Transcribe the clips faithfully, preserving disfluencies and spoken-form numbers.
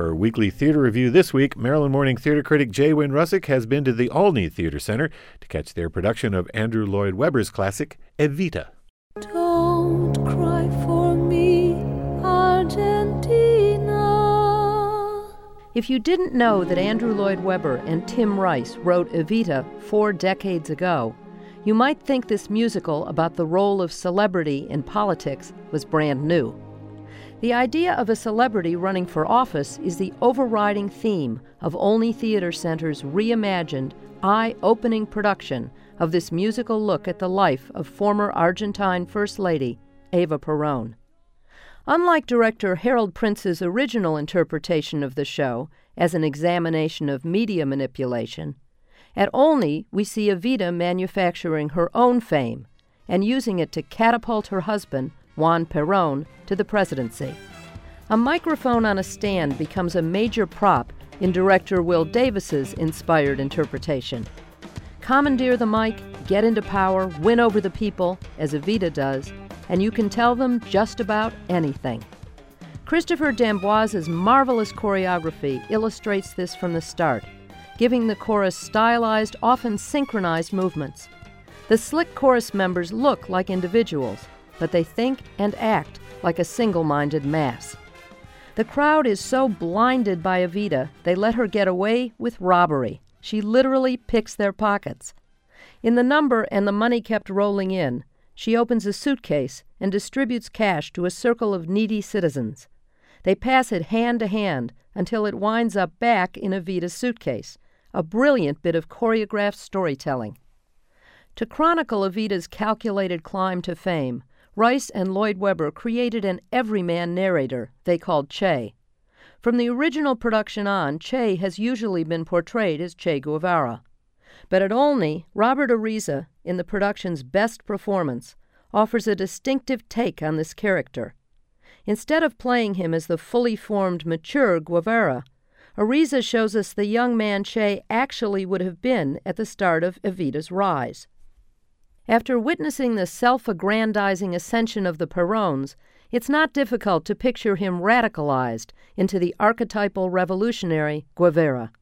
our weekly theater review this week, Maryland Morning Theater critic J. Wynn Russick has been to the Olney Theater Center to catch their production of Andrew Lloyd Webber's classic, Evita. Don't cry for me, Argentina. If you didn't know that Andrew Lloyd Webber and Tim Rice wrote Evita four decades ago, you might think this musical about the role of celebrity in politics was brand new. The idea of a celebrity running for office is the overriding theme of Olney Theater Center's reimagined, eye-opening production of this musical look at the life of former Argentine First Lady Eva Perón. Unlike director Harold Prince's original interpretation of the show as an examination of media manipulation, at Olney we see Evita manufacturing her own fame and using it to catapult her husband, Juan Perón, to the presidency. A microphone on a stand becomes a major prop in director Will Davis's inspired interpretation. Commandeer the mic, get into power, win over the people, as Evita does, and you can tell them just about anything. Christopher D'Amboise's marvelous choreography illustrates this from the start, giving the chorus stylized, often synchronized movements. The slick chorus members look like individuals, but they think and act like a single-minded mass. The crowd is so blinded by Evita, they let her get away with robbery. She literally picks their pockets. In the number And the Money Kept Rolling In, she opens a suitcase and distributes cash to a circle of needy citizens. They pass it hand to hand until it winds up back in Evita's suitcase, a brilliant bit of choreographed storytelling. To chronicle Evita's calculated climb to fame, Rice and Lloyd Webber created an everyman narrator they called Che. From the original production on, Che has usually been portrayed as Che Guevara. But at Olney, Robert Ariza, in the production's best performance, offers a distinctive take on this character. Instead of playing him as the fully formed, mature Guevara, Ariza shows us the young man Che actually would have been at the start of Evita's rise. After witnessing the self-aggrandizing ascension of the Peróns, it's not difficult to picture him radicalized into the archetypal revolutionary Guevara.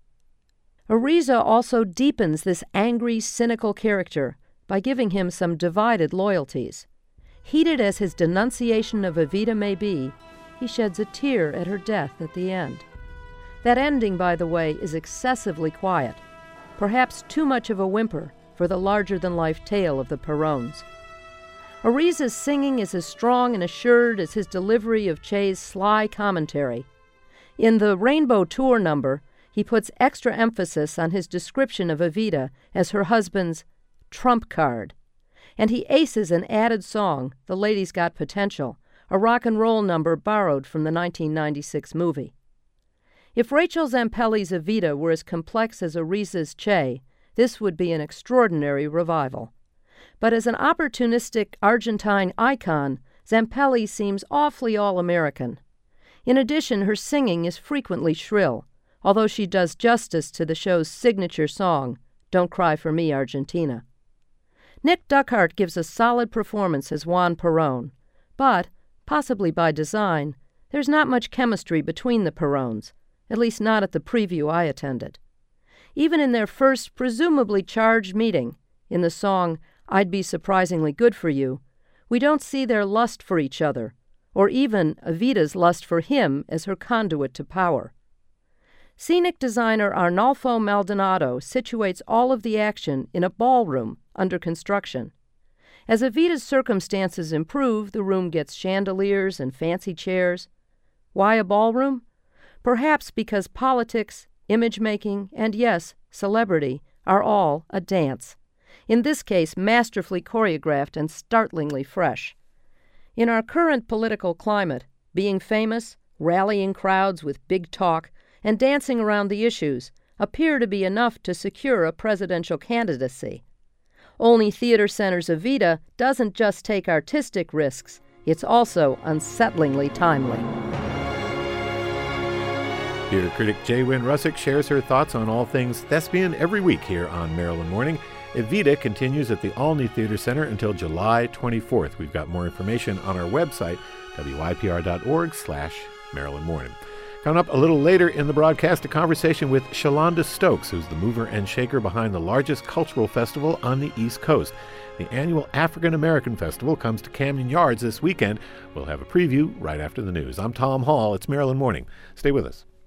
Ariza also deepens this angry, cynical character by giving him some divided loyalties. Heated as his denunciation of Evita may be, he sheds a tear at her death at the end. That ending, by the way, is excessively quiet, perhaps too much of a whimper for the larger-than-life tale of the Peróns. Ariza's singing is as strong and assured as his delivery of Che's sly commentary. In the Rainbow Tour number, he puts extra emphasis on his description of Evita as her husband's trump card. And he aces an added song, The Lady's Got Potential, a rock and roll number borrowed from the nineteen ninety-six movie. If Rachel Zampelli's Evita were as complex as Ariza's Che, this would be an extraordinary revival. But as an opportunistic Argentine icon, Zampelli seems awfully all-American. In addition, her singing is frequently shrill, although she does justice to the show's signature song, Don't Cry for Me, Argentina. Nick Duckhart gives a solid performance as Juan Perón, but, possibly by design, there's not much chemistry between the Peróns, at least not at the preview I attended. Even in their first, presumably charged meeting, in the song I'd Be Surprisingly Good for You, we don't see their lust for each other, or even Evita's lust for him as her conduit to power. Scenic designer Arnolfo Maldonado situates all of the action in a ballroom under construction. As Evita's circumstances improve, the room gets chandeliers and fancy chairs. Why a ballroom? Perhaps because politics, image-making, and yes, celebrity are all a dance. In this case, masterfully choreographed and startlingly fresh. In our current political climate, being famous, rallying crowds with big talk, and dancing around the issues appear to be enough to secure a presidential candidacy. Olney Theater Center's Evita doesn't just take artistic risks, it's also unsettlingly timely. Theater critic J. Wynn Russick shares her thoughts on all things thespian every week here on Maryland Morning. Evita continues at the Olney Theater Center until July twenty-fourth. We've got more information on our website, W I P R dot org slash Maryland Morning. Coming up a little later in the broadcast, a conversation with Shalonda Stokes, who's the mover and shaker behind the largest cultural festival on the East Coast. The annual African American Festival comes to Camden Yards this weekend. We'll have a preview right after the news. I'm Tom Hall. It's Maryland Morning. Stay with us.